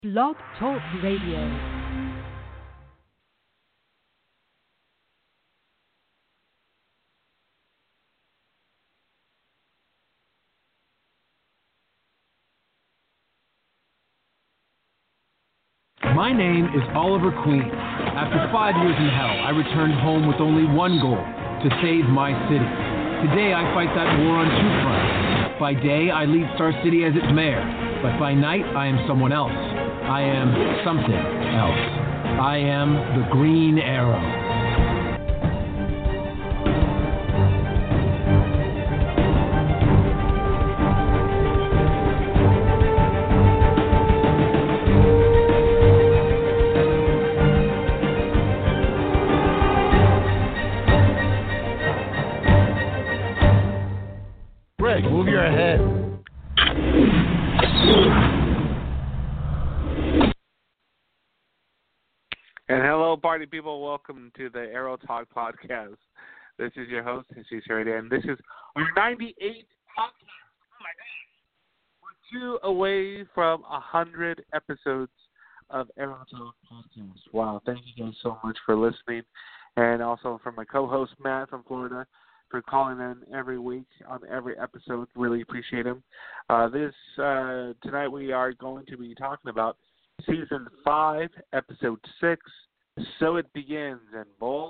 Blog Talk Radio. My name is Oliver Queen. After 5 years in hell, I returned home with only one goal, to save my city. Today, I fight that war on two fronts. By day, I lead Star City as its mayor, but by night, I am someone else. I am something else. I am the Green Arrow. Move your head. And hello, party people. Welcome to the Arrow Talk podcast. This is your host, Jesus Sheridan. This is our 98th podcast. Oh, my God. We're 2 away from 100 episodes of Arrow Talk podcast. Wow. Thank you guys so much for listening. And also from my co-host, Matt from Florida, for calling in every week on every episode. Really appreciate him. Tonight we are going to be talking about Season 5, Episode 6, So It Begins. And boy,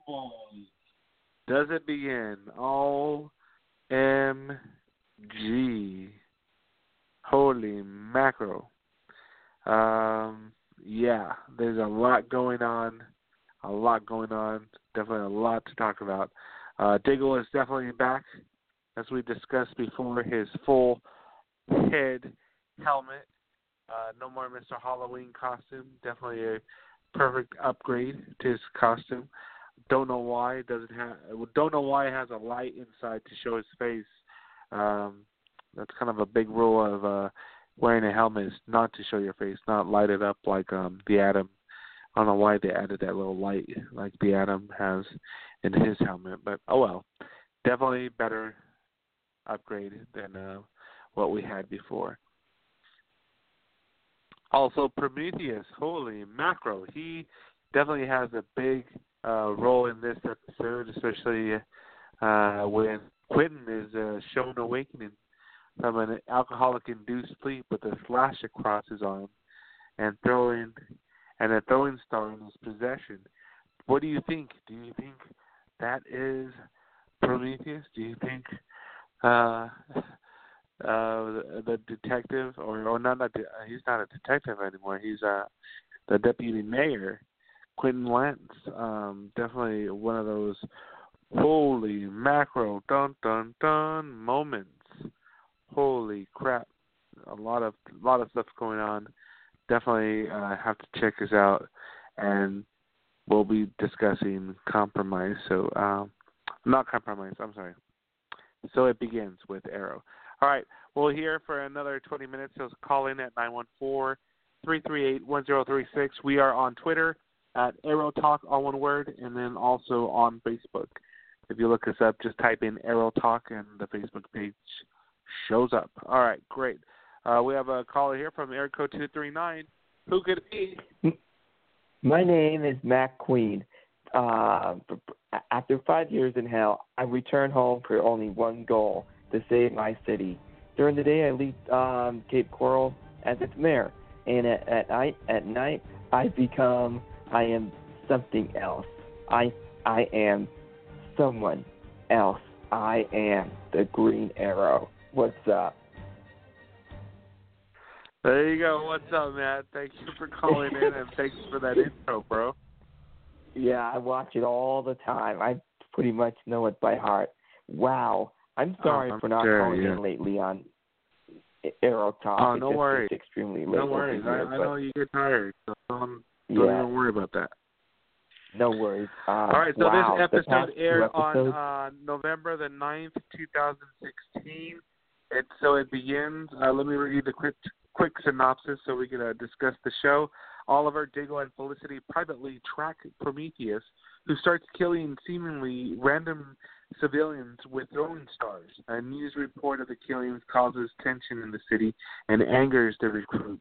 does it begin. OMG. Holy mackerel. Yeah, there's a lot going on. Definitely a lot to talk about. Diggle is definitely back, as we discussed before, his full head helmet. No more Mr. Halloween costume. Definitely a perfect upgrade to his costume. Don't know why it has a light inside to show his face. That's kind of a big rule of wearing a helmet, is not to show your face, not light it up like the Atom. I don't know why they added that little light like the Atom has in his helmet, but oh well. Definitely better upgrade than what we had before. Also, Prometheus, holy macro, he definitely has a big role in this episode, especially when Quentin is shown awakening from an alcoholic-induced sleep with a slash across his arm and a throwing star in his possession. What do you think? Do you think that is Prometheus? Do you think the detective, or not? He's not a detective anymore. He's the deputy mayor, Quentin Lance. Definitely one of those holy macro dun dun dun moments. Holy crap! A lot of stuff going on. Definitely have to check this out, and we'll be discussing Compromise. So, not Compromise, I'm sorry. So It Begins with Arrow. All right, we'll hear for another 20 minutes. So call in at 914-338-1036. We are on Twitter at Arrow Talk, all one word, and then also on Facebook. If you look us up, just type in Arrow Talk, and the Facebook page shows up. All right, great. We have a caller here from area code 239. Who could it be? My name is Matt Queen. After 5 years in hell, I returned home for only one goal, to save my city. During the day, I lead Cape Coral as its mayor, and at night, I am something else. I am someone else. I am the Green Arrow. What's up? There you go. What's up, Matt? Thank you for calling in, and thanks for that intro, bro. Yeah, I watch it all the time. I pretty much know it by heart. Wow. I'm sorry for not calling in lately on Arrow Talk. Oh, no worries. It's extremely late. No worries. I know you get tired, so don't even worry about that. No worries. All right, so wow, this episode aired on November the 9th, 2016. So it begins. Let me read the quick synopsis so we can discuss the show. Oliver, Diggle, and Felicity privately track Prometheus, who starts killing seemingly random civilians with throwing stars. A news report of the killings causes tension in the city and angers the recruits.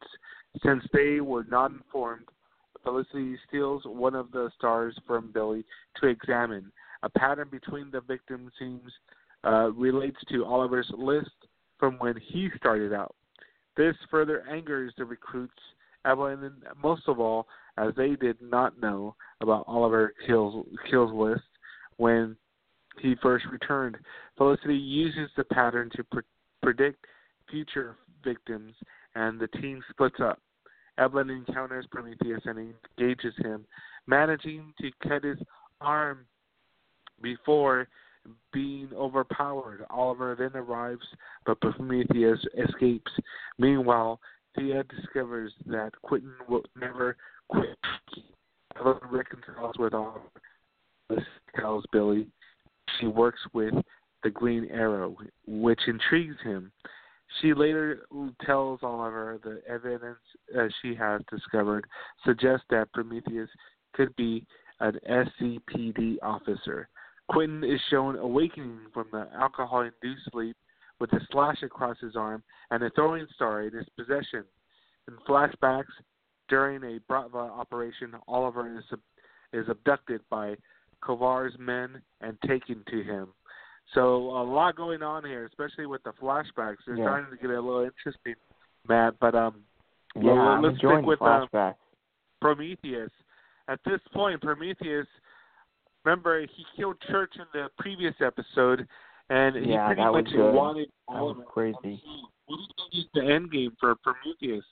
Since they were not informed, Felicity steals one of the stars from Billy to examine. A pattern between the victims seems relates to Oliver's list from when he started out. This further angers the recruits, Evelyn, most of all, as they did not know about Oliver Kill's list when he first returned. Felicity uses the pattern to predict future victims, and the team splits up. Evelyn encounters Prometheus and engages him, managing to cut his arm before being overpowered. Oliver then arrives, but Prometheus escapes. Meanwhile, Thea discovers that Quentin will never quit. Evelyn reconciles with Oliver. This tells Billy she works with the Green Arrow, which intrigues him. She later tells Oliver the evidence she has discovered suggests that Prometheus could be an SCPD officer. Quentin is shown awakening from the alcohol-induced sleep with a slash across his arm and a throwing star in his possession. In flashbacks, during a Bratva operation, Oliver is abducted by Kovar's men and taken to him. So a lot going on here, especially with the flashbacks. They're starting to get a little interesting, Matt. But I'm let's enjoying stick with flashbacks. Prometheus. At this point, Prometheus, remember, he killed Church in the previous episode, and he pretty much wanted all of it. Crazy. What do you think is the end game for Prometheus?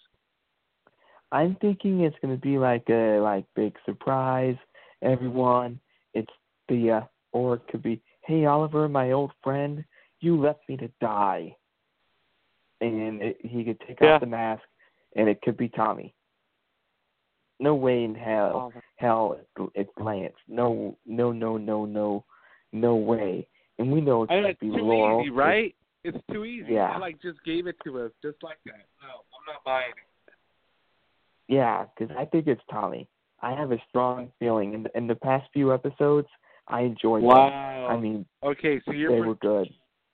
I'm thinking it's going to be like a big surprise. Everyone, it's or it could be, hey, Oliver, my old friend, you left me to die. And he could take off the mask, and it could be Tommy. No way in hell it's Lance. No way. And we know it's going to be Laurel. Too easy, right? It's too easy. Yeah. You just gave it to us just like that. No, I'm not buying it. Yeah, because I think it's Tommy. I have a strong feeling. In the past few episodes, I enjoyed them. I mean, okay, so they were good.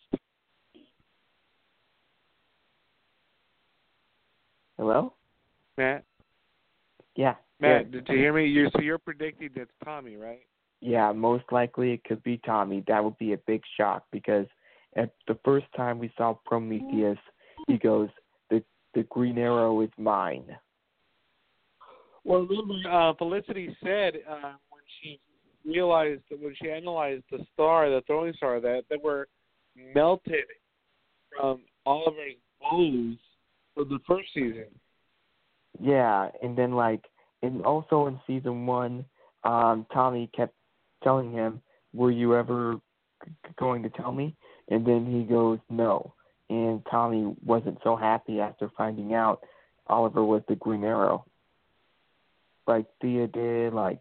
Hello? Matt? Yeah. Matt, did you hear me? You're predicting that's Tommy, right? Yeah, most likely it could be Tommy. That would be a big shock because at the first time we saw Prometheus, he goes, the Green Arrow is mine. Well, remember, Felicity said when she analyzed the star, the throwing star, that they were melted from Oliver's blows from the first season. Yeah, and then and also in season 1, Tommy kept telling him, "Were you ever going to tell me?" And then he goes, "No." And Tommy wasn't so happy after finding out Oliver was the Green Arrow. Like Thea did, like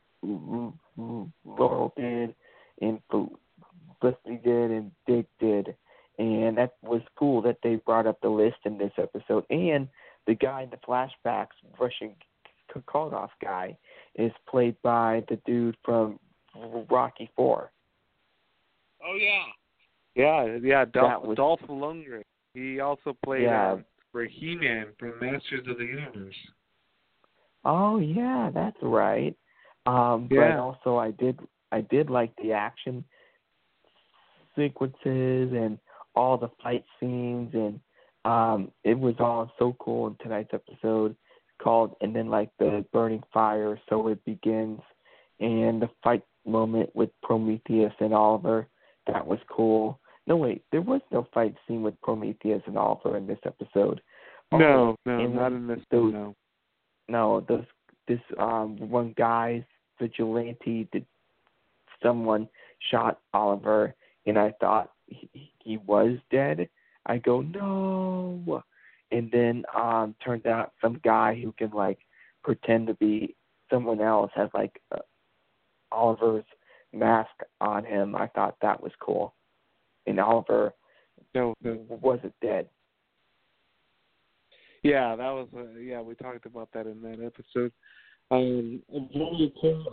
Laurel did, and Felicity did, and Dick did. And that was cool that they brought up the list in this episode. And the guy in the flashbacks, Russian Koldov guy, is played by the dude from Rocky IV. Oh, yeah. Yeah, Dolph Lundgren. He also played for He-Man from Masters of the Universe. Oh, yeah, that's right. But also I did like the action sequences and all the fight scenes, and it was all so cool in tonight's episode called And Then the Burning Fire, So It Begins, and the fight moment with Prometheus and Oliver. That was cool. No, wait, there was no fight scene with Prometheus and Oliver in this episode. No, not in this. No, this one guy's vigilante someone shot Oliver, and I thought he was dead. I go, no. And then turns out some guy who can pretend to be someone else has Oliver's mask on him. I thought that was cool. And Oliver wasn't dead. Yeah, that was we talked about that in that episode. Very cool.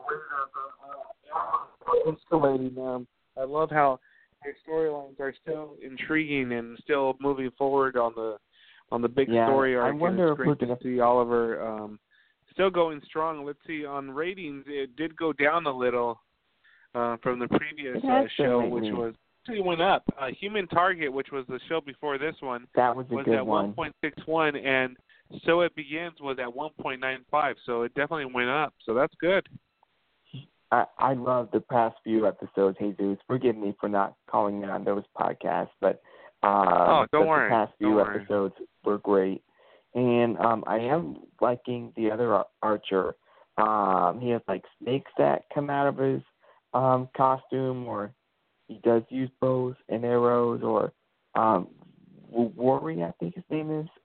Escalating. I love how their storylines are still intriguing and still moving forward on on the big Yeah, story I arc. wonder It's if we're great going to see Oliver still going strong. Let's see, on ratings, it did go down a little from the previous show, which was actually went up. Human Target, which was the show before this one, that was a was good at one. 1.61, and So It Begins was at 1.95, so it definitely went up. So that's good. I love the past few episodes, Jesus. Forgive me for not calling on those podcasts, but don't worry. The past few episodes were great. And I am liking the other Archer. He has like snakes that come out of his costume, or he does use bows and arrows, or Worry, I think his name is.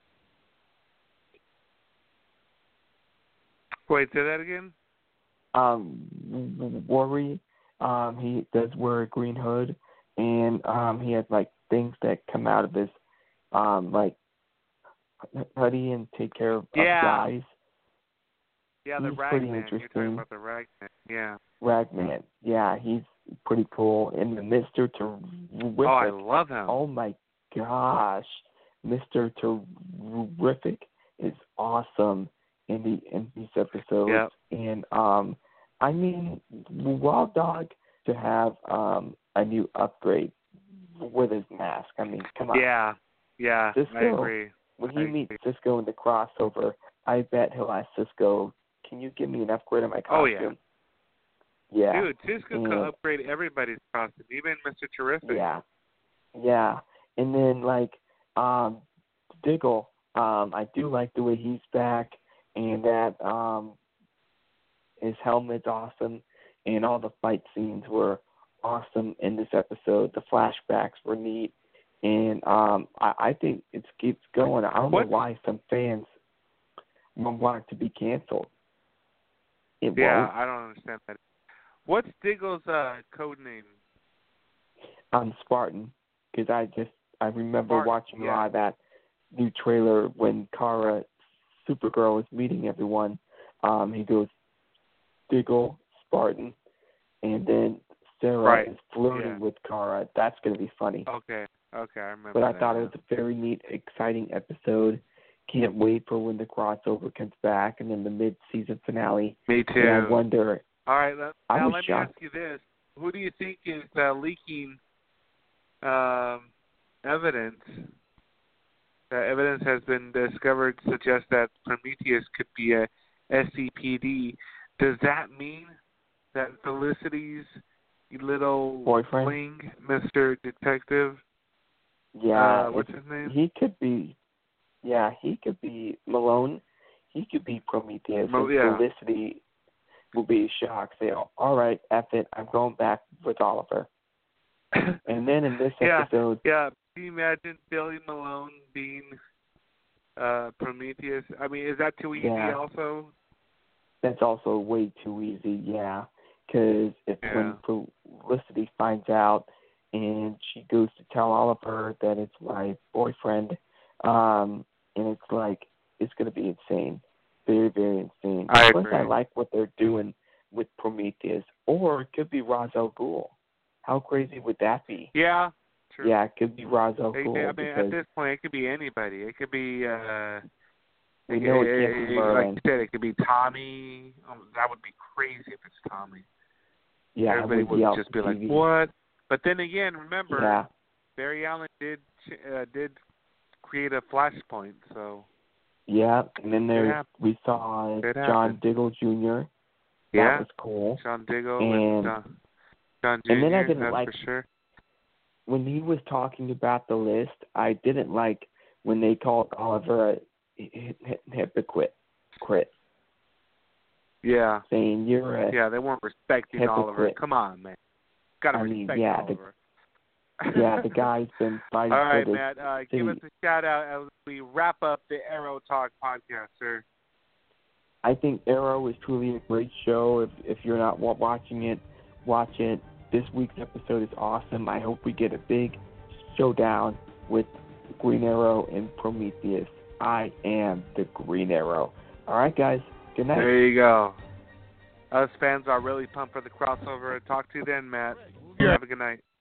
Wait, say that again? Worry, he does wear a green hood, and he has like things that come out of his like hoodie and take care of guys. Yeah, the he's Ragman. Pretty interesting. You're talking about the Ragman. Yeah. Ragman. Yeah, he's pretty cool. And the Mr. Terrific. Oh, I love him. Oh my gosh, Mr. Terrific is awesome in these episodes. Yep. And I mean, Wild Dog to have a new upgrade with his mask. I mean, come on. Yeah, Cisco, I agree. When he meets Cisco in the crossover, I bet he'll ask Cisco, "Can you give me an upgrade on my costume?" Oh, yeah. Yeah. Dude, Cisco can upgrade everybody's costume, even Mr. Terrific. Yeah. And then, like, Diggle, I do like the way he's back, and that his helmet's awesome, and all the fight scenes were awesome in this episode. The flashbacks were neat, and I think it keeps going. I don't know why some fans want it to be canceled. It won't. I don't understand that. What's Diggle's code name? Spartan, because I remember watching that new trailer when Kara, Supergirl, is meeting everyone. He goes, Diggle, Spartan, and then Sarah is flirting with Kara. That's going to be funny. Okay, I remember. But I thought it was a very neat, exciting episode. Can't wait for when the crossover comes back, and then the mid-season finale. Me too. And I wonder. All right, now let me shocked. ask you this: who do you think is leaking evidence? Evidence has been discovered to suggest that Prometheus could be a SCPD. Does that mean that Felicity's little boyfriend, fling, Mr. Detective? Yeah, what's his name? He could be. Yeah, he could be Malone. He could be Prometheus. Felicity will be shocked. Say, "All right, F it. I'm going back with Oliver." And then in this episode, can you imagine Billy Malone being Prometheus? I mean, is that too easy? Also, that's also way too easy. Yeah, because when Felicity finds out and she goes to tell Oliver that it's my boyfriend, and it's like it's going to be insane, very, very insane. Plus, I like what they're doing with Prometheus, or it could be Ra's al Ghul. How crazy would that be? Yeah, true. Yeah, it could be Ra's al Ghul. I mean, at this point, it could be anybody. It could be. We know it can't be Merlin. Like you said, it could be Tommy. That would be crazy if it's Tommy. Yeah, everybody would just be like, "What?" But then again, remember, Barry Allen did create a flashpoint, so. Yeah, and then we saw John Diggle Jr. That was cool. John Diggle and John Jr. And then I didn't like for sure. When he was talking about the list. I didn't like when they called Oliver a hypocrite. Yeah. Saying you're a they weren't respecting hypocrite. Oliver. Come on, man. Gotta respect Oliver. The guy's been fighting All right, for this. Matt, give us a shout-out as we wrap up the Arrow Talk podcast, sir. I think Arrow is truly a great show. If you're not watching it, watch it. This week's episode is awesome. I hope we get a big showdown with Green Arrow and Prometheus. I am the Green Arrow. All right, guys. Good night. There you go. Us fans are really pumped for the crossover. Talk to you then, Matt. Have a good night.